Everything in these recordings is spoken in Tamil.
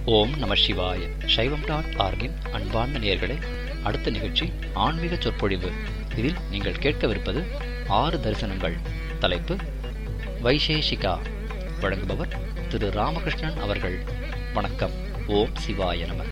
ஓம் நம சிவாய. சைவம்.org-இன் அன்பார்ந்த நேயர்களே, அடுத்த நிகழ்ச்சி ஆன்மீக சொற்பொழிவு. இதில் நீங்கள் கேட்கவிருப்பது 6 தரிசனங்கள். தலைப்பு வைசேஷிகா. வழங்குபவர் திரு ராமகிருஷ்ணன் அவர்கள். வணக்கம். ஓம் சிவாய நம.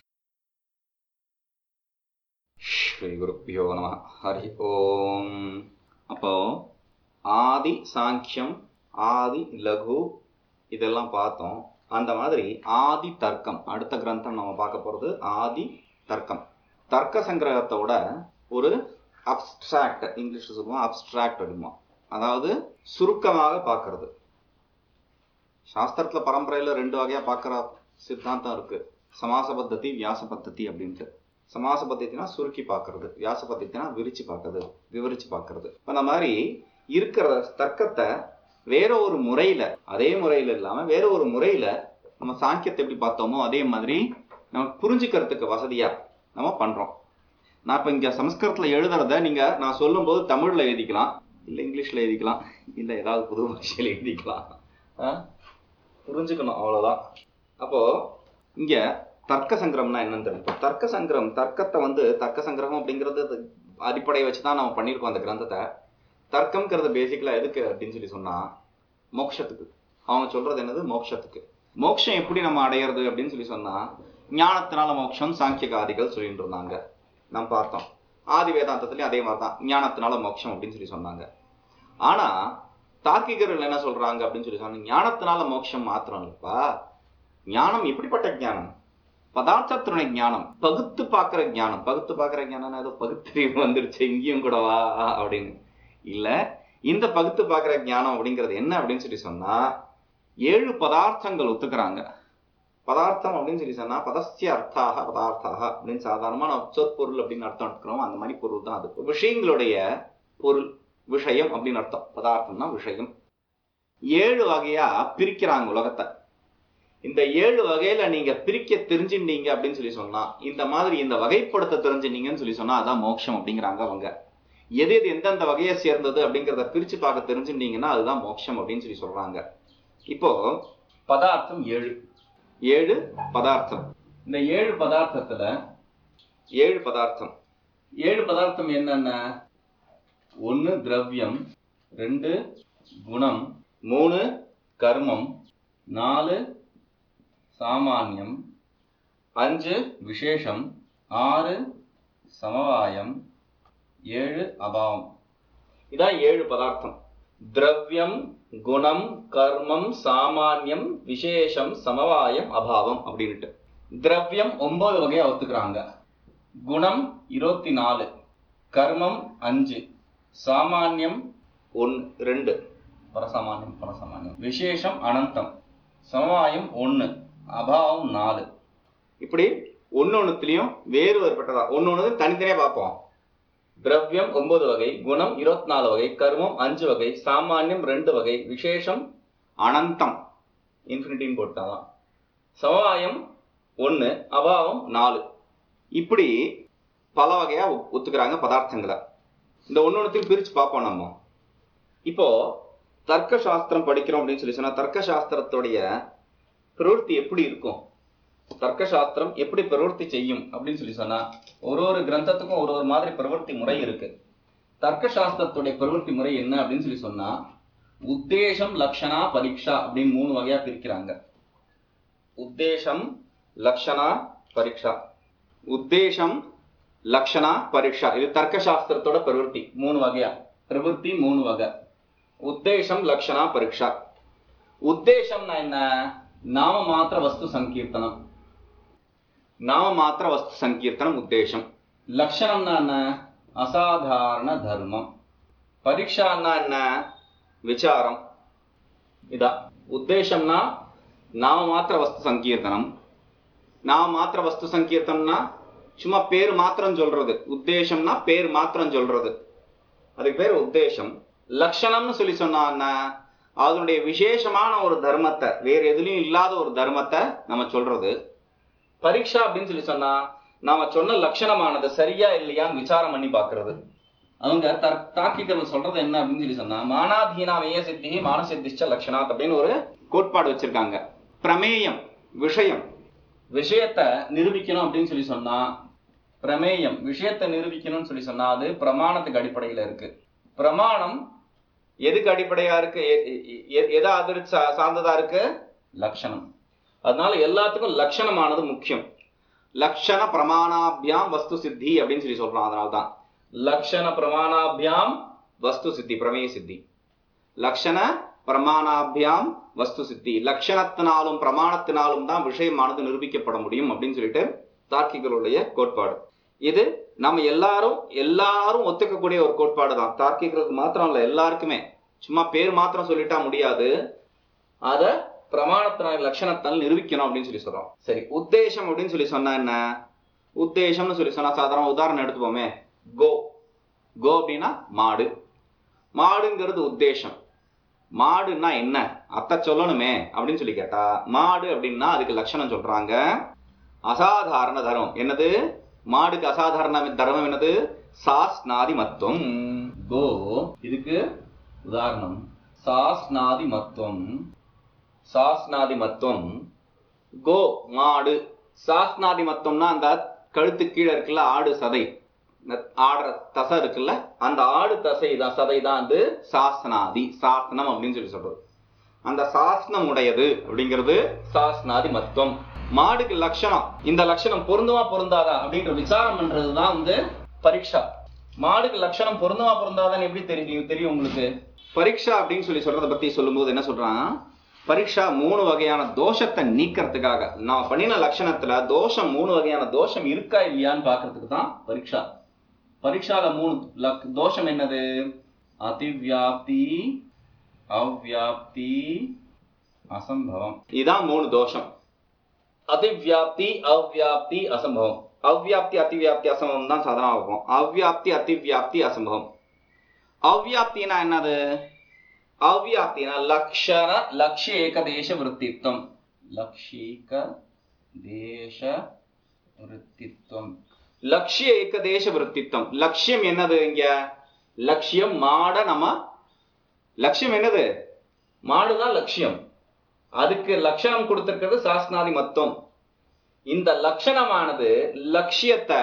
ஸ்ரீ குருப்யோ நம. ஹரி ஓம். அப்போ ஆதி சாங்கியம், ஆதி லகு இதெல்லாம் பார்த்தோம். அந்த மாதிரி ஆதி தர்க்கம், அடுத்த கிரந்தம் நம்ம பார்க்க போகிறது ஆதி தர்க்கம். தர்க்க சங்கிரகத்தோட ஒரு அப்ஸ்ட்ராக்ட், இங்கிலீஷ் சொல்லுவோம் அப்ஸ்ட்ராக்ட் அப்படிமா, அதாவது சுருக்கமாக பார்க்கறது. சாஸ்திரத்தில் பரம்பரையில் 2 வகையாக பார்க்குற சித்தாந்தம் இருக்கு. சமாச பத்ததி, வியாச பத்ததி அப்படின்ட்டு. சமாச பத்தத்தினா சுருக்கி பார்க்கறது, வியாச பத்தத்தினா விரிச்சு பார்க்கறது, விவரிச்சு பார்க்கறது. அந்த மாதிரி இருக்கிற தர்க்கத்தை வேற ஒரு முறையில, அதே முறையில இல்லாம வேற ஒரு முறையில நம்ம சாங்கியத்தை எப்படி பார்த்தோமோ அதே மாதிரி நம்ம புரிஞ்சுக்கிறதுக்கு வசதியா நம்ம பண்றோம். நான் இப்ப இங்க சமஸ்கிருதத்துல எழுதுறத நான் சொல்லும் போது தமிழ்ல எழுதிக்கலாம், இல்ல இங்கிலீஷ்ல எழுதிக்கலாம், இல்ல ஏதாவது புது பாஷையில எழுதிக்கலாம். புரிஞ்சுக்கணும், அவ்வளவுதான். அப்போ இங்க தர்க்க சங்கிரம்னா என்னன்னு தெரியும். தர்க்க சங்கிரம், தர்க்கத்தை தர்க்க சங்கிரகம் அப்படிங்கிறது அடிப்படையை வச்சுதான் நம்ம பண்ணியிருக்கோம் அந்த கிரந்தத்தை. தர்க்கம்ங்கிறது பேசிக்கலா எதுக்கு அப்படின்னு சொன்னா மோட்சத்துக்கு. அவங்க சொல்றது என்னது? மோட்சத்துக்கு. மோட்சம் எப்படி நம்ம அடையிறது அப்படின்னு சொன்னா ஞானத்தினால மோட்சம் சாங்கியகாதிகள் சொல்லிட்டு இருந்தாங்க, நாம் பார்த்தோம். ஆதி வேதாந்தத்துலயும் அதே மாதிரிதான் ஞானத்தினால மோட்சம் அப்படின்னு சொன்னாங்க. ஆனா தார்க்கிகர்கள் என்ன சொல்றாங்க அப்படின்னு சொன்னாங்க, ஞானத்தினால மோட்சம் மாத்திரம் இல்லப்பா. ஞானம் எப்படிப்பட்ட ஞானம்? பதார்த்தத்துணை ஞானம், பகுத்து பார்க்கிற ஞானம். பகுத்து பார்க்கிற ஞானம் ஏதோ பகுத்தறிவு வந்துருச்சு இங்கேயும் கூடவா அப்படின்னு இல்ல. இந்த பகுத்து பார்க்கிற ஞானம் அப்படிங்கிறது என்ன அப்படின்னு சொன்னா 7 பதார்த்தங்கள் ஒத்துக்கிறாங்க. பதார்த்தம் அப்படின்னு சொன்னா பதஸ்ய அர்த்தாக பதார்த்தாக அப்படின்னு சாதாரணமான சொற்பொருள் அப்படின்னு அர்த்தம் எடுக்கிறோம். அந்த மாதிரி பொருள் தான் அது. விஷயங்களுடைய பொருள், விஷயம் அப்படின்னு அர்த்தம். பதார்த்தம்னா விஷயம். 7 வகையா பிரிக்கிறாங்க உலகத்தை. இந்த 7 வகையில நீங்க பிரிக்க தெரிஞ்சுட்டீங்க அப்படின்னு சொன்னா, இந்த மாதிரி இந்த வகைப்படுத்த தெரிஞ்சுட்டீங்கன்னு சொன்னா அதான் மோட்சம் அப்படிங்கிறாங்க அவங்க. எது எது எந்தெந்த வகையை சேர்ந்தது அப்படிங்கிறத பிரிச்சு பார்க்க தெரிஞ்சுட்டீங்கன்னா அதுதான் மோட்சம் அப்படின்னு சொல்றாங்க. இப்போ பதார்த்தம் 7 பதார்த்தம். இந்த 7 பதார்த்தத்துல 7 பதார்த்தம் என்னென்ன? 1 திரவியம், 2 குணம், 3 கர்மம், 4 சாமான்யம், 5 விசேஷம், 6 சமவாயம், 7 அபாவம். இதான் 7 பதார்த்தம். திரவியம், குணம், கர்மம், சாமான்யம், விசேஷம், சமவாயம், அபாவம் அப்படின்ட்டு. திரவியம் 9 வகையா ஒத்துக்கிறாங்க. குணம் 24, கர்மம் 5, சாமான்யம் 2, பரசாமான்யம், விசேஷம் அனந்தம், சமவாயம் 1, அபாவம் 4. இப்படி ஒன்னொன்னுத்திலையும் வேறு வேறுபட்டதா ஒன்னொன்னு தனித்தனியா பார்ப்போம். திரவியம் 9 வகை, குணம் 24 வகை, கர்மம் 5 வகை, சாமான்யம் 2 வகை, விசேஷம் அனந்தம் இன்ஃபினிட்டின்னு போட்டாதான், சமவாயம் 1, அபாவம் 4. இப்படி பல வகையா ஒத்துக்கிறாங்க பதார்த்தங்களை. இந்த ஒன்னொன்னுத்தையும் பிரிச்சு பார்ப்போம் நம்ம. இப்போ தர்க்க சாஸ்திரம் படிக்கிறோம் அப்படின்னு சொன்னா தர்க்க சாஸ்திரத்துடைய பிரவೃತ್ತಿ எப்படி இருக்கும், தர்க்க சாஸ்திரம் எப்படி பிரவೃತ್ತಿ செய்யும் அப்படின்னு சொன்னா ஒரு கிரந்தத்துக்கும் ஒரு மாதிரி பிரவೃತ್ತಿ முறை இருக்கு. தர்க்க சாஸ்திரத்துடைய பிரவೃತ್ತಿ முறை என்ன அப்படின்னு சொன்னா உத்தேசம், லக்ஷணா, பரீட்சா அப்படின்னு 3 வகையா பிரிக்கிறாங்க. உத்தேசம், லக்ஷணா, பரீட்சா. உத்தேசம், லக்ஷணா, பரீட்சா. இது தர்க்க சாஸ்திரத்தோட பிரவೃತ್ತಿ 3 வகையா. பிரவೃತ್ತಿ 3 வகை. உத்தேசம், லக்ஷணா, பரீட்சா. உத்தேசம்னா என்ன? நாம மாத்திர வஸ்து சங்கீர்த்தனம். நாம மாத்திர வஸ்து சங்கீர்த்தனம் உத்தேசம். லட்சணம்னா என்ன? அசாதாரண தர்மம். பரீட்சான்னா என்ன? விசாரம். இதான் உத்தேசம்னா நாம மாத்திர வஸ்து சங்கீர்த்தனம். நாம மாத்திர வஸ்து சங்கீர்த்தனம்னா சும்மா பேர் மாத்திரம் சொல்றது. உத்தேசம்னா பேர் மாத்திரம் சொல்றது, அதுக்கு பேர் உத்தேசம். லட்சணம்னு சொன்னா அதனுடைய விசேஷமான ஒரு தர்மத்தை, வேற எதுலயும் இல்லாத ஒரு தர்மத்தை நம்ம சொல்றது. பரீட்சா அப்படின்னு சொன்னா நாம சொன்ன லட்சணமானது சரியா இல்லையான்னு விசாரம் பண்ணி பாக்குறது. அவங்க தார்க்கிகர்கள் சொல்றது என்ன அப்படின்னு சொன்னா மானாதீனா மேய சித்தி மானசித்திச்ச லட்சணாத் அப்படின்னு ஒரு கோட்பாடு வச்சிருக்காங்க. பிரமேயம், விஷயம், விஷயத்தை நிரூபிக்கணும் அப்படின்னு சொல்லி சொன்னா பிரமேயம், விஷயத்தை நிரூபிக்கணும்னு சொல்லி சொன்னா அது பிரமாணத்துக்கு அடிப்படையில இருக்கு. பிரமாணம் எதுக்கு அடிப்படையா இருக்கு? எதை அதிர்ச்சி சார்ந்ததா இருக்கு? லட்சணம். அதனால எல்லாத்துக்கும் லட்சணமானது முக்கியம். லட்சண பிரமாணாபியாம் வஸ்து சித்தி அப்படின்னு சொல்லி சொல்றான். அதனால்தான் லட்சண பிரமாணாபியாம் வஸ்து சித்தி, பிரமேய சித்தி. லட்சண பிரமாணாபியாம் வஸ்து சித்தி, லட்சணத்தினாலும் பிரமாணத்தினாலும் தான் விஷயமானது நிரூபிக்கப்பட முடியும் அப்படின்னு சொல்லிட்டு தார்க்கிகளுடைய கோட்பாடு. இது நம்ம எல்லாரும் ஒத்துக்கக்கூடிய ஒரு கோட்பாடு தான். தார்க்கிகளுக்கு மாத்திரம் இல்ல, எல்லாருக்குமே. சும்மா பேர் மாத்திரம் சொல்லிட்டா முடியாது, அத பிரமாணத்தினால் லட்சணத்தால் நிரூபிக்கணும் அப்படின்னு சொல்லி சொல்றோம். சரி, உத்தேசம் அப்படின்னு சொல்லி சொன்னா என்ன? உத்தேசம்னு சொல்லி சொன்னா சாதாரண உதாரணம் எடுத்துப்போமே. கோ அப்படின்னா மாடு. மாடுங்கிறது உத்தேசம். மாடுன்னா என்ன அத்த சொல்லணுமே அப்படின்னு சொல்லி கேட்டா, மாடு அப்படின்னா அதுக்கு லட்சணம் சொல்றாங்க அசாதாரண தர்மம். என்னது? மாடுக்கு அசாதாரண தர்மம் என்னது? சாஸ்நாதி மத்துவம். கோ இதுக்கு உதாரணம் சாஸ்நாதி மத்துவம். சாஸ்நாதி மத்துவம் கோ மாடு. சாஸ்நாதி மத்துவம்னா அந்த கழுத்து கீழே இருக்குல்ல ஆடு சதை, ஆடுற தசை இருக்குல்ல, அந்த ஆடு தசை தான், சதை தான் வந்து சாஸ்நாதி, சாஸ்னம் அப்படின்னு சொல்லி சொல்றது. அந்த சாஸ்னம் உடையது அப்படிங்கிறது சாஸ்நாதி மத்துவம். மாடுக்கு லட்சணம், இந்த லட்சணம் பொருந்துமா பொருந்தாதா அப்படின்ற விசாரம் பண்றதுதான் வந்து பரீட்சா. மாடுக்கு லட்சணம் பொருந்துமா பொருந்தாதான்னு எப்படி தெரியும் உங்களுக்கு? பரீட்சா அப்படின்னு சொல்லி சொல்றதை பத்தி சொல்லும்போது என்ன சொல்றான்? பரீட்சா 3 வகையான தோஷத்தை நீக்கிறதுக்காக, நான் பண்ணின லட்சணத்துல தோஷம் 3 வகையான தோஷம் இருக்கா இல்லையான்னு பாக்குறதுக்கு தான் பரீட்சா. பரீட்சால 3 தோஷம் என்னது? அதிவியாப்தி, அவ்வியாப்தி, அசம்பவம். இதான் 3 தோஷம். அதிவியாப்தி, அவ்வியாப்தி, அசம்பவம். அவ்வியாப்தி, அதிவியாப்தி, அசம்பவம் தான் சாதாரணமா இருக்கும். அவ்வியாப்தி, அதிவியாப்தி, அசம்பவம். அவ்வியாப்தினா என்னது? அவ்வியாப்தினா லக்ஷ்ய ஏகதேச விருத்தித்வம். லக்ஷ்யேக தேச விருத்தித்வம். லக்ஷ்ய ஏகதேச விருத்தித்வம். லட்சியம் என்னது? இங்க லட்சியம் மாட. நம்ம லட்சியம் என்னது? மாடுதான் லட்சியம். அதுக்கு லட்சணம் கொடுத்திருக்கிறது சாஸ்நாதி மத்துவம். இந்த லட்சணமானது லட்சியத்தை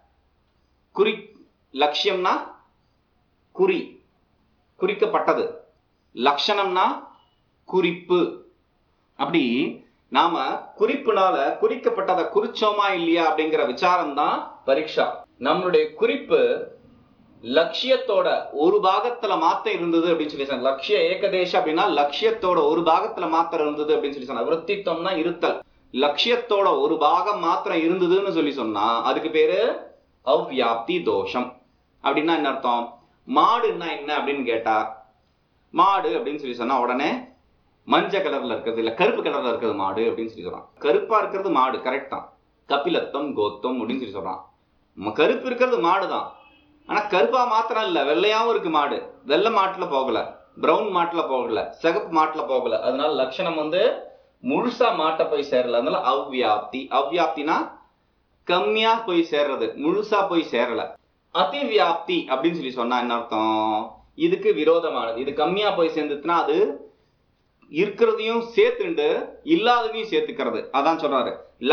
லட்சியம்னா குறி, குறிக்கப்பட்டது. லட்சணம்னா குறிப்பு. அப்படி நாம குறிப்புனால குறிக்கப்பட்டதை குறிச்சோமா இல்லையா அப்படிங்கிற விசாரம் தான் பரீட்சா. நம்மளுடைய குறிப்பு லட்சியத்தோட ஒரு பாகத்துல மாத்திரம் இருந்தது அப்படின்னு சொல்லி சொன்ன. லட்சிய ஏகதேச அப்படின்னா லட்சியத்தோட ஒரு பாகத்துல மாத்திரம் இருந்தது அப்படின்னு சொல்லி சொன்னா. விருத்தித்வம்னா இருத்தல். லட்சியத்தோட ஒரு பாகம் மாத்திரம் இருந்ததுன்னு சொல்லி சொன்னா அதுக்கு பேரு அவ்வியாப்தி தோஷம். அப்படின்னா என்ன அர்த்தம்? மாடுன்னா என்ன அப்படின்னு கேட்டா, மாடு அப்படின்னு சொல்லி சொன்னா உடனே மஞ்சள் கலர்ல இருக்கிறது இல்ல கருப்பு கலர்ல இருக்கிறது மாடு அப்படின்னு சொல்லி சொல்றான். கருப்பா இருக்கிறது மாடு, கரெக்ட் தான். கபிலத்தம் கோத்தம் அப்படின்னு சொல்லி சொல்றான். கருப்பு இருக்கிறது மாடுதான், ஆனா கருப்பா மாத்திரம் இல்ல, வெள்ளையாவும் இருக்கு மாடு. வெள்ளை மாட்டுல போகல, பிரவுன் மாட்டுல போகல, சிகப்பு மாட்டுல போகல. அதனால லட்சணம் வந்து முழுசா மாட்டை போய் சேரல. அதனால அவ்வியாப்தி. அவ்வியாப்தினா கம்மியா போய் சேர்றது, முழுசா போய் சேரல. அதிவியாப்தி அப்படின்னு சொல்லி சொன்னா என்ன அர்த்தம்? இதுக்கு விரோதமானது. இது கம்மியா போய் சேர்ந்துச்சுன்னா அது இருக்கிறதையும் சேர்த்துண்டு இல்லாததையும் சேர்த்துக்கிறது. அதான் சொல்றாரு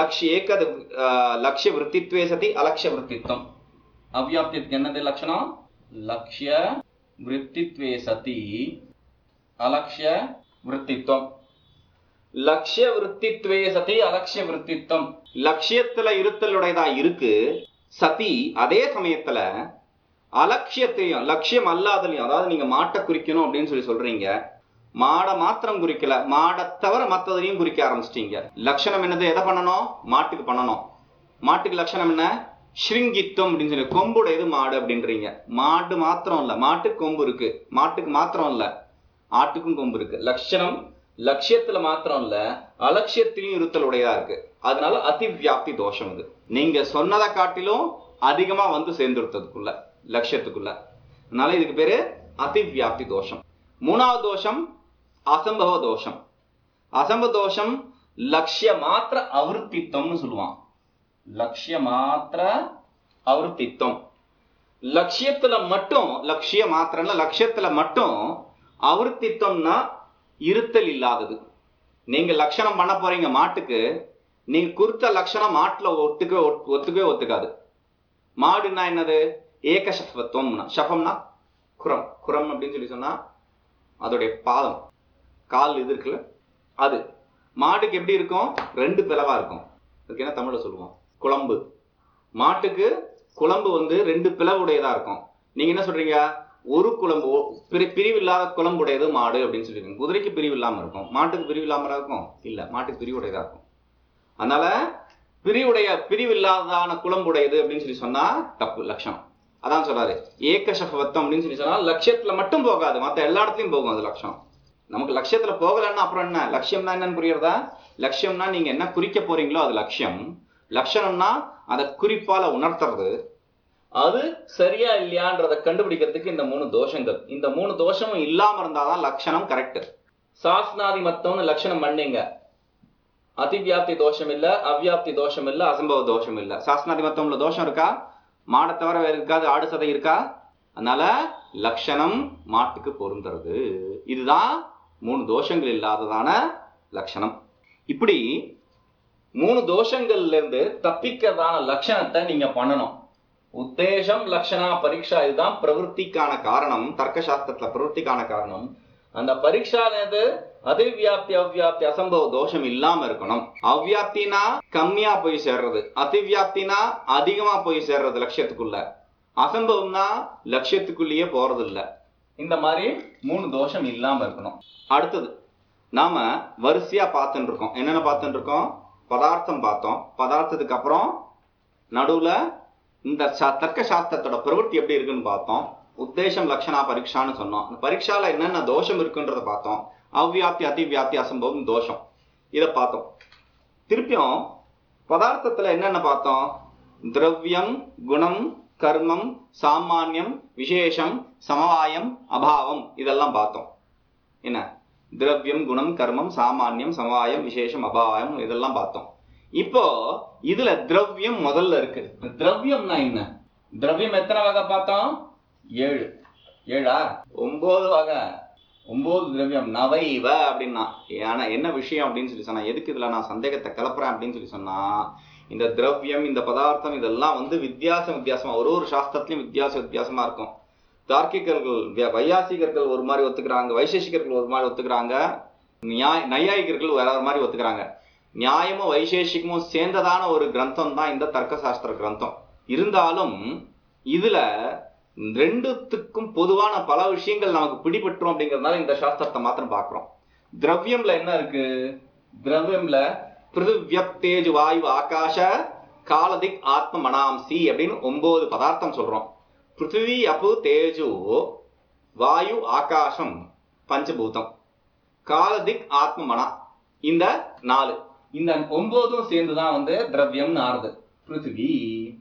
லட்சிய விருத்தித்வே சதி அலட்சிய விருத்தித்வம். அவ்வியாப்திக்கு என்னது லட்சணம்? லட்சிய விருத்தித்வே சதி அலட்சிய விருத்தித்வம். லட்சிய விருத்தித்வே சதி அலட்சிய விருத்தித்வம். லட்சியத்துல இருத்தலுடையதா இருக்கு சதி, அதே சமயத்துல அலட்சியத்தையும் லட்சியம் அல்லாதலையும், அதாவது நீங்க மாட்டை குறிக்கணும் அப்படின்னு சொல்லி சொல்றீங்க, மாடை மாத்திரம் குறிக்கல, மாடை தவிர மற்றதையும் குறிக்க ஆரம்பிச்சிட்டீங்க. லட்சணம் என்னது? எதை பண்ணணும்? மாட்டுக்கு பண்ணணும். மாட்டுக்கு லட்சணம் என்ன? ஸ்ருங்கித்துவம் அப்படின்னு சொல்லி, கொம்புடையது மாடு அப்படின்றீங்க. மாடு மாத்திரம் இல்ல, மாட்டுக்கு கொம்பு இருக்கு. மாட்டுக்கு மாத்திரம் இல்ல, ஆட்டுக்கும் கொம்பு இருக்கு. லட்சணம் லட்சியத்துல மாத்திரம் இல்ல, அலட்சியத்திலையும் இருத்தலுடையதா இருக்கு. அதனால அதிவியாப்தி தோஷம். இது நீங்க சொன்னதை காட்டிலும் அதிகமா வந்து சேர்ந்துருத்ததுக்குள்ள லட்சியத்துக்குள்ள. அதனால இதுக்கு பேரு அதிவியாப்தி தோஷம். 3வது தோஷம் அசம்பவ தோஷம். அசம்பவ தோஷம் லட்சிய மாத்திர அவிருத்தித்வம்னு சொல்லுவான். லட்சிய மாத்திர அவிருத்தித்வம். லட்சியத்துல மட்டும், லட்சிய மாத்திரம்னா லட்சியத்துல மட்டும், அவிருத்தித்வம்னா இருத்தல் இல்லாதது. நீங்க லட்சணம் பண்ண போறீங்க மாட்டுக்கு, நீங்க குறித்த லட்சணம் மாட்டுல ஒத்துக்கவே ஒத்துக்காது. மாடுன்னா என்னது? ஏக ஷஃபத்துவம்னா, ஷஃபம்னா குரம், குரம் அப்படின்னு சொல்லி சொன்னா அதோடைய பாதம், கால் இது இருக்குல்ல, அது மாட்டுக்கு எப்படி இருக்கும்? 2 பிளவா இருக்கும். அதுக்கு என்ன தமிழ்ல சொல்லுவோம்? குளம்பு. மாட்டுக்கு குளம்பு 2 பிளவுடையதா இருக்கும். நீங்க என்ன சொல்றீங்க? ஒரு குளம்பு, பிரிவு இல்லாத குளம்புடையது மாடு அப்படின்னு சொல்லிருக்கீங்க. குதிரைக்கு பிரிவு இல்லாம இருக்கும், மாட்டுக்கு பிரிவு இல்லாம இருக்கும்? இல்ல, மாட்டுக்கு பிரிவுடையதா இருக்கும். அதனால பிரிவு இல்லாததான குளம்புடையது அப்படின்னு சொல்லி சொன்னா தப்பு லட்சணம். அதான் சொல்றாரு ஏக ஷஃபவத்தம் அப்படின்னு சொல்லி சொன்னா லட்சியத்துல மட்டும் போகாது, மற்ற எல்லா இடத்துலயும் போகும் அது லட்சணம். நமக்கு லட்சியத்துல போகலன்னா அப்புறம் என்ன? லட்சியம்னா என்னன்னு புரியுறதா? லட்சியம்னா நீங்க என்ன குறிக்க போறீங்களோ அது லட்சியம். லட்சணம்னா அதை குறிப்பால உணர்த்துறது. அது சரியா இல்லையான்றதை கண்டுபிடிக்கிறதுக்கு இந்த 3 தோஷங்கள், இந்த 3 தோஷமும் இல்லாம இருந்தாதான் லட்சணம் கரெக்ட். சாஸ்நாதி மத்தம்னு லட்சணம் பண்ணீங்க, அதிவியாப்தி தோஷம் இல்ல, அவ்வியாப்தி தோஷம் இல்ல, அசம்பவ தோஷம் இல்ல. சாஸ்நாதி மத்தம்ல தோஷம் இருக்கா? மாடை தவிர வேற இருக்காது, ஆடு சதை இருக்கா? அதனால லட்சணம் மாட்டுக்கு பொருந்துறது. இதுதான் 3 தோஷங்கள் இல்லாததான லட்சணம். இப்படி 3 தோஷங்கள்ல இருந்து தப்பிக்கிறதான லட்சணத்தை நீங்க பண்ணணும். உத்தேசம் லட்சணா பரீட்சா, இதுதான் பிரவருத்திக்கான காரணம். தர்க்க சாஸ்திரத்துல பிரவருத்திக்கான காரணம். அந்த பரீட்சானது அதிவியாப்தி அவ்வியாப்தி அசம்பவ தோஷம் இல்லாம இருக்கணும். அவ்வியாப்தினா கம்மியா போய் சேர்றது, அதிவியாப்தினா அதிகமா போய் சேர்றது லட்சியத்துக்குள்ள, அசம்பவம்னா லட்சியத்துக்குள்ளேயே போறது இல்ல. இந்த மாதிரி 3 தோஷம் இல்லாம இருக்கணும். அடுத்தது நாம வரிசையா பார்த்துட்டு இருக்கோம். என்னென்ன பார்த்துட்டு இருக்கோம்? பதார்த்தம் பார்த்தோம். பதார்த்தத்துக்கு அப்புறம் நடுவுல இந்த தர்க்க சாஸ்திரத்தோட பிரவೃತ್ತಿ எப்படி இருக்குன்னு பார்த்தோம். உத்தேசம் லட்சணா பரீட்சான்னு சொன்னோம். அந்த பரீட்சால என்னென்ன தோஷம் இருக்குன்றத பார்த்தோம். அவ்வியாப்தி அதிவியாப்தி அசம்பவம் தோஷம், இதை பார்த்தோம். திருப்பியும் பதார்த்தத்துல என்னென்ன பார்த்தோம்? திரவியம், குணம், கர்மம், சாமானியம், விசேஷம், சமவாயம், அபாவம், இதெல்லாம் பார்த்தோம். என்ன? திரவியம், குணம், கர்மம், சாமானியம், சமவாயம், விசேஷம், அபாவம், இதெல்லாம் பார்த்தோம். இப்போ இதுல திரவியம் முதல்ல இருக்கு. திரவியம்னா என்ன? திரவியம் எத்தனை வகை பார்த்தோம்? 7. 7ஆ? 9 வகை. 9 திரவியம். நவைவ அப்படின்னா ஆனா என்ன விஷயம் அப்படின்னு சொல்லி சொன்னா, எதுக்கு இதுல நான் சந்தேகத்தை கிளப்புறேன் அப்படின்னு சொல்லி சொன்னா, இந்த திரவியம், இந்த பதார்த்தம், இதெல்லாம் வித்தியாசமா ஒரு சாஸ்திரத்திலையும் வித்தியாசமா இருக்கும். தார்க்கிகர்கள், வையாசிகர்கள் ஒரு மாதிரி ஒத்துக்கிறாங்க, வைசேஷிகர்கள் ஒரு மாதிரி ஒத்துக்கிறாங்க, நையாயிகர்கள் வேற ஒரு மாதிரி ஒத்துக்கிறாங்க. நியாயமும் வைசேஷிகமும் சேர்ந்ததான ஒரு கிரந்தம் தான் இந்த தர்க்க சாஸ்திர கிரந்தம். இருந்தாலும் இதுல 2த்துக்கும் பொதுவான பல விஷயங்கள் நமக்கு பிடிபட்டுரும் அப்படிங்கிறதுனால இந்த சாஸ்திரத்தை மாத்திரம் பார்க்கிறோம். திரவியம்ல என்ன இருக்கு? திரவியம்ல பிருதிவ்யப் தேஜு வாயு ஆகாஷ காலதிக் ஆத்ம மனாம்சி அப்படின்னு 9 பதார்த்தம் சொல்றோம். பிருத்திவி அப்பு தேஜு வாயு ஆகாசம் பஞ்சபூதம், காலதிக் ஆத்ம மனா இந்த 4, இந்த 9 சேர்ந்துதான் திரவியம்னு ஆறுது. பிருத்திவி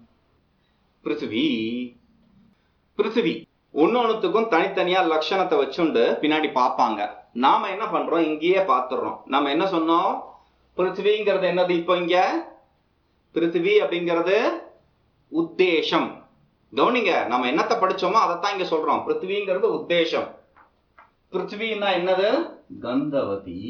பிருத்திவி பிருத்திவி ஒன்னொன்னுத்துக்கும் தனித்தனியா லட்சணத்தை வச்சுண்டு பின்னாடி பார்ப்பாங்க. நாம என்ன பண்றோம்? இங்கேயே பார்த்துடுறோம். நாம என்ன சொன்னோம்? பிருத்திவிங்கிறது என்னது? இப்போ இங்க பிருத்திவி அப்படிங்கிறது உத்தேசம். கவனிங்க, நம்ம என்னத்தை படிச்சோமோ அதைத்தான் இங்க சொல்றோம். பிருத்திவிங்கிறது உத்தேசம். பிருத்திவின்னா என்னது? கந்தவதி.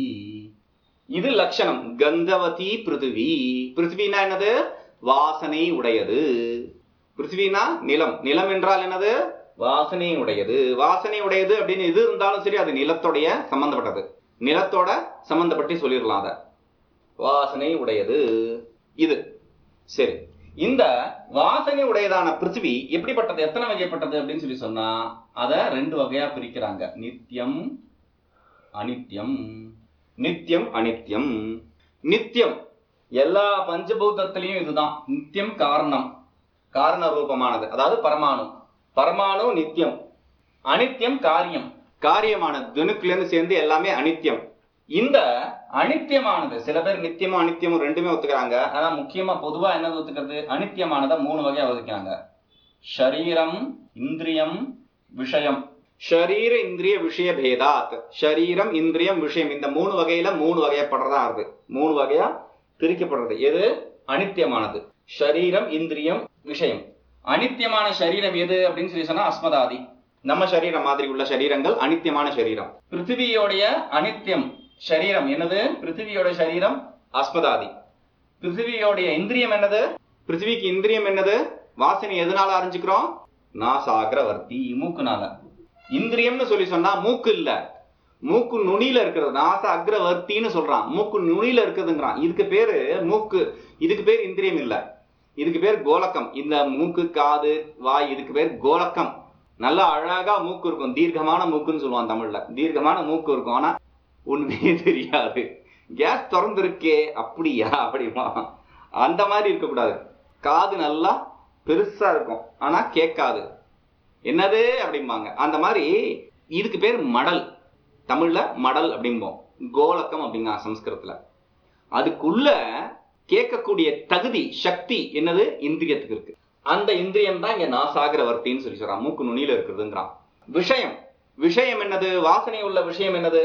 இது லட்சணம். கந்தவதி பிருத்திவி. பிருத்திவினா என்னது? வாசனை உடையது. பிருத்திவினா நிலம். நிலம் என்றால் என்னது? வாசனை உடையது. வாசனை உடையது அப்படின்னு எது இருந்தாலும் சரி, அது நிலத்தோடைய சம்பந்தப்பட்டது. நிலத்தோட சம்பந்தப்பட்டு சொல்லிடலாம். அத வாசனை உடையது இது. சரி, இந்த வாசனை உடையதான பிருத்திவி எப்படிப்பட்டது? எத்தனை வகைப்பட்டது அப்படின்னு சொல்லி சொன்னா அத 2 வகையா பிரிக்கிறாங்க. நித்தியம், அனித்தியம். நித்தியம், அனித்தியம். நித்தியம் எல்லா பஞ்சபூதத்திலையும் இதுதான். நித்தியம் காரணம், காரண ரூபமானது, அதாவது பரமாணு. பரமாணு நித்தியம். அனித்தியம் காரியம், காரியமானது. துணுக்குல இருந்து சேர்ந்து எல்லாமே அனித்தியம். இந்த அனித்தியமானது, சில பேர் நித்தியமும் அனித்தியமும் ரெண்டுமே ஒத்துக்கிறாங்க. ஆனா முக்கியமா பொதுவா என்னது ஒத்துக்கிறது? அனித்தியமானத 3 வகையா ஒதுக்கிறாங்க. ஷரீரம், இந்திரியம், விஷயம். ஷரீர இந்திரிய விஷய பேதாத். ஷரீரம், இந்திரியம், விஷயம், இந்த 3 வகையில 3 வகையப்படுறதா இருக்கு. 3 வகையா பிரிக்கப்படுறது. எது அனித்தியமானது? ஷரீரம், இந்திரியம், விஷயம். அனித்தியமான சரீரம் எது அப்படின்னு சொல்லி சொன்னா அஸ்மதாதி. நம்ம சரீரம் மாதிரி உள்ள சரீரங்கள் அனித்தியமான சரீரம். பிருத்திவியோடைய அனித்தியம் சரீரம் என்னது? பிருத்திவியோட சரீரம் அஸ்மதாதி. பிருத்திவியோடைய இந்திரியம் என்னது? பிருத்திவிக்கு இந்திரியம் என்னது? வாசனை எதனால அறிஞ்சுக்கிறோம்? நாசாகிரவர்த்தி, மூக்குனால. இந்திரியம்னு சொல்லி சொன்னா மூக்கு இல்ல, மூக்கு நுனியில இருக்கிறது. நாச அக்ரவர்த்தின்னு சொல்றான், மூக்கு நுனியில இருக்குதுங்கிறான். இதுக்கு பேரு மூக்கு, இதுக்கு பேர் இந்திரியம் இல்ல, இதுக்கு பேர் கோலக்கம். இந்த மூக்கு, காது, வாய், இதுக்கு பேர் கோலக்கம். நல்லா அழகா மூக்கு இருக்கும், தீர்க்கமான மூக்குன்னு சொல்லுவான் தமிழ்ல. தீர்க்கமான மூக்கு இருக்கும், ஆனா ஒண்ணுமே தெரியாது. கேஸ் திறந்து இருக்கே, அப்படியா அப்படிமா, அந்த மாதிரி இருக்கக்கூடாது. காது நல்லா பெருசா இருக்கும், ஆனா கேட்காது. என்னது அப்படிம்பாங்க. அந்த மாதிரி இதுக்கு பேர் மடல், தமிழ்ல மடல் அப்படிம்போம். கோலக்கம் அப்படிங்க சம்ஸ்கிருதத்துல. அதுக்குள்ள கேட்கக்கூடிய தகுதி, சக்தி என்னது? இந்திரியத்துக்கு இருக்கு. அந்த இந்திரியம் தான் இங்க நாசாகிரவர்த்தின்னு சொல்லி சொல்றான், மூக்கு நுனியில இருக்குதுங்கிறான். விஷயம், விஷயம் என்னது? வாசனை உள்ள விஷயம் என்னது?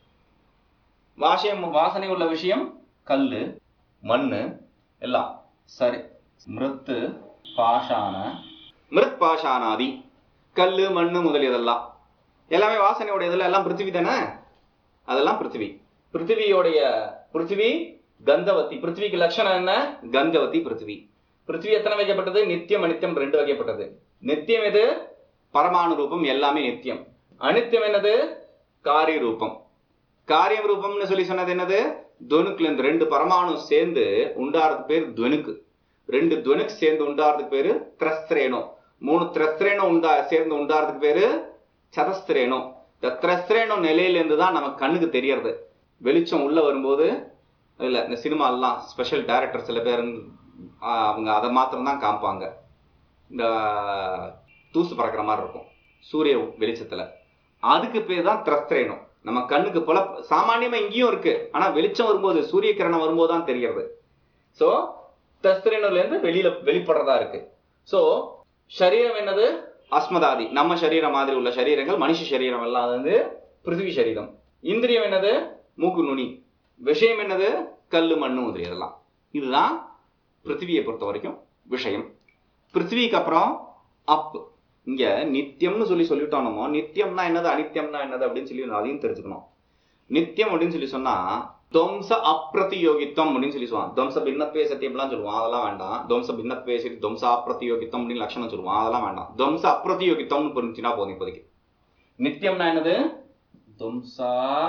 வாசனை உள்ள விஷயம் கல்லு, மண்ணு எல்லாம். சரி, மிருத்து பாஷான, மிருத் பாஷானாதி, கல்லு மண்ணு முதலியதெல்லாம் எல்லாமே வாசனையோட இதுல எல்லாம் பிருத்திவி தானே. அதெல்லாம் பிருத்திவி. பிருத்திவியோடைய பிருத்திவி கந்தவதி. பிருத்திவிக்கு லட்சணம் என்ன? கந்தவதி பிருத்திவி. பிருத்திவி எத்தனை வகைப்பட்டது? நித்தியம் அனித்தியம் ரெண்டு வகைப்பட்டது. நித்தியம் எது? பரமாணு ரூபம், எல்லாமே நித்தியம். அனித்தியம் என்னது? காரிய ரூபம். காரியம் ரூபம்னு சொல்லி சொன்னது என்னது? துவனுக்குல இருந்து ரெண்டு பரமாணு சேர்ந்து உண்டாறதுக்கு பேர் துவனுக்கு. ரெண்டு துவனுக்கு சேர்ந்து உண்டாறதுக்கு பேரு திரஸ்திரேனோ. மூணு திரஸ்திரேனோ சேர்ந்து உண்டாறதுக்கு பேரு சதஸ்திரேனோ. இந்த திரஸ்திரேனோ நிலையில இருந்து தான் நமக்கு கண்ணுக்கு தெரியறது. வெளிச்சம் உள்ள வரும்போது இல்ல, இந்த சினிமா எல்லாம் ஸ்பெஷல் டைரக்டர் சில பேர் அவங்க அதை மாத்திரம் தான் காமிப்பாங்க. இந்த தூசு பறக்கிற மாதிரி இருக்கும் சூரிய வெளிச்சத்துல, அதுக்கு பேர் தான் திரஸ்திரேனோ. நம்ம கண்ணுக்கு போல சாமானியமா இங்கேயும் இருக்கு, ஆனா வெளிச்சம் வரும்போது, சூரிய கிரணம் வரும்போது தான் தெரியறது. சோ திரஸ்திரேனோல இருந்து வெளிப்படுறதா இருக்கு. சோ சரீரம் என்னது? அஸ்மதாதி, நம்ம சரீரம் மாதிரி உள்ள சரீரங்கள், மனுஷ சரீரம் எல்லாம் வந்து பிருத்திவி சரீரம். இந்திரியம் என்னது? மூக்கு நுனி. விஷயம் என்னது? கல்லு மண்ணு முதலிய இதெல்லாம். இதுதான் பிருத்திவியை பொறுத்த வரைக்கும் விஷயம். பிருத்திவிக்கு அப்புறம் அப். இங்க நித்தியம்னு சொல்லிட்டோம். நம்ம நித்தியம்னா என்னது, அனித்தியம்னா என்னது அப்படின்னு சொல்லி அதையும் தெரிஞ்சுக்கணும். நித்தியம் அப்படின்னு சொல்லி சொன்னா துவம்ச அப்பிரதியோகித்தம் அப்படின்னு சொல்லி சொல்லுவான். துவம்ச பின்னத்வே சத்தியம்லாம் சொல்லுவான், அதெல்லாம் வேண்டாம். துவம்ச பின்னத்வே சரி, துவம்ச அப்பிரதியோகித்தம் அப்படின்னு லட்சணம் சொல்லுவான், அதெல்லாம் வேண்டாம். துவம்ச அப்பிரதியோகித்தம்னு புரிஞ்சுன்னா போதும் இப்போதைக்கு. நித்தியம்னா என்னது? துவம்சா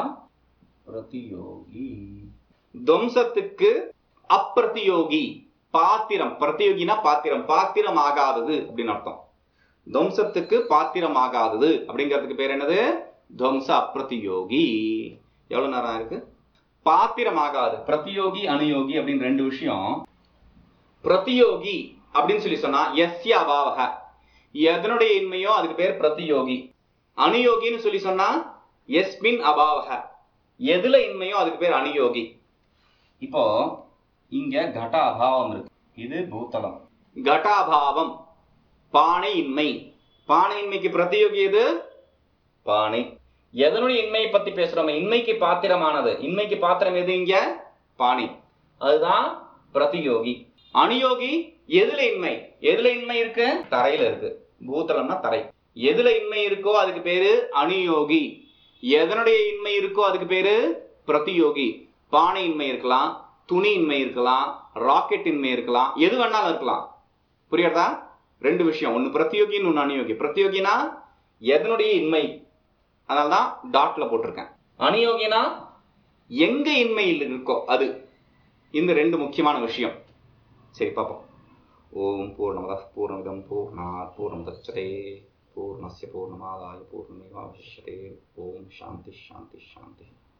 பிரதியோகி. துவம்சத்துக்கு அப்பிரதியோகி, பாத்திரம். பிரதியோகினா பாத்திரம், பாத்திரம் ஆகாதது அப்படின்னு அர்த்தம். துவம்சத்துக்கு பாத்திரம் ஆகாதது அப்படிங்கிறதுக்கு பேர் என்னது? துவம்ச அப்பிரதியோகி. எவ்வளவு நேரம் இருக்கு? பாத்திரம் ஆகாது. பிரதியோகி அனுயோகி அப்படின்னு ரெண்டு விஷயம். பிரதியோகி அப்படின்னு சொல்லி சொன்னா எஸ்ய அபாவக, எதனுடைய இன்மையோ அதுக்கு பேர் பிரதியோகி. அனுயோகின்னு சொல்லி சொன்னா எஸ்மின் அபாவக, எதுல இன்மையோ அதுக்கு பேர் அனுயோகி. இப்போ இங்க கட்டாபாவம் இருக்கு, இது பூத்தலம். கட்டாபாவம் பானை இன்மை. பானை இன்மைக்கு பிரதியோகி எது? பானை. எதனுடைய இன்மையை பத்தி பேசுறோம்? இன்மைக்கு பாத்திரமானது. இன்மைக்கு பாத்திரம் எது? இங்க பானை. அதுதான் பிரதியோகி. அனுயோகி எதுல இன்மை? எதுல இன்மை இருக்கு? தரையில இருக்கு. பூத்தலம்னா தரை. எதுல இன்மை இருக்கோ அதுக்கு பேரு அனுயோகி. எதனுடைய இன்மை இருக்கோ அதுக்கு பேரு பிரதியோகி. பானை இன்மை இருக்கலாம், துணி இன்மை இருக்கலாம், ராக்கெட் இன்மை இருக்கலாம், எது வேணாலும் இருக்கலாம். புரியுறதா? ரெண்டு விஷயம், ஒன்னு பிரதியோகின்னு ஒன்னு அனுயோகி. பிரதியோகினா எதனுடைய இன்மை, அதனால்தான் டாட்ல போட்டிருக்கேன். அனுயோகினா எங்க இன்மையில் இருக்கோ அது. இந்த ரெண்டு முக்கியமான விஷயம். சரி பார்ப்போம். ஓம் பூர்ணமதః பூர்ணமிதம் பூர்ணாத் பூர்ணமுதச்யதே பூர்ணஸ்ய பூர்ணமாதாய பூர்ணமேவாவசிஷ்யதே. ஓம் சாந்தி சாந்தி சாந்தி.